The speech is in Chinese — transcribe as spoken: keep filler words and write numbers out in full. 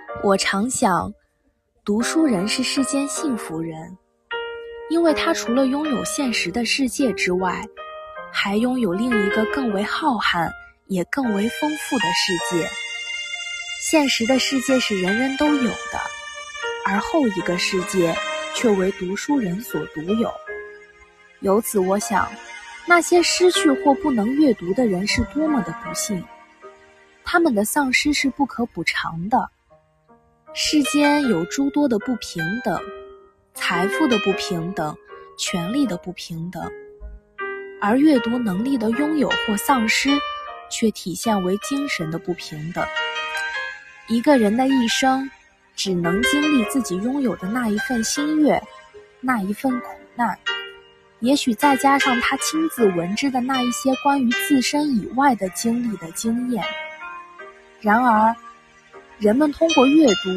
我常想，读书人是世间幸福人，因为他除了拥有现实的世界之外，还拥有另一个更为浩瀚也更为丰富的世界。现实的世界是人人都有的，而后一个世界却为读书人所独有。由此我想，那些失去或不能阅读的人是多么的不幸，他们的丧失是不可补偿的。世间有诸多的不平等，财富的不平等，权力的不平等，而阅读能力的拥有或丧失却体现为精神的不平等。一个人的一生只能经历自己拥有的那一份欣悦，那一份苦难，也许再加上他亲自闻之的那一些关于自身以外的经历的经验。然而人们通过阅读